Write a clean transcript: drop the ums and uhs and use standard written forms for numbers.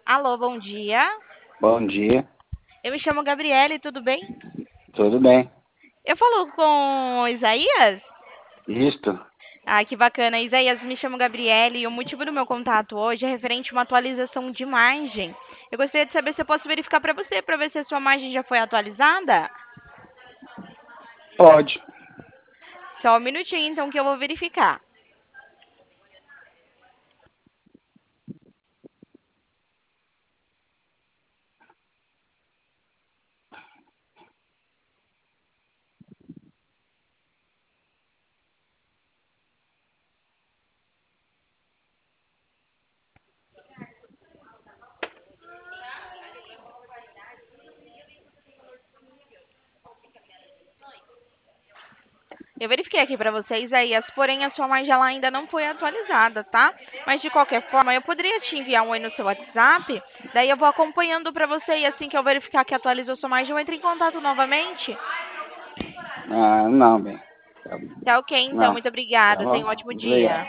Alô, bom dia. Bom dia, Eu me chamo Gabriele, tudo bem? tudo bem? Eu falo com o Isaías? Isto? Ah, que bacana. Isaías, me chamo Gabriele e o motivo do meu contato hoje é referente a uma atualização de imagem. Eu gostaria de saber se eu posso verificar para ver se a sua imagem já foi atualizada. Pode. Só um minutinho, então, que eu vou verificar. Eu verifiquei aqui para você, Isaías, porém a sua imagem ela ainda não foi atualizada, tá? Mas de qualquer forma, eu poderia te enviar um oi no seu WhatsApp, daí eu vou acompanhando para você e assim que eu verificar que atualizou sua imagem, eu entro em contato novamente. Ah, não, bem. Tá ok, então. Não, Muito tá obrigada. Tenha um bom? ótimo Obrigado. dia.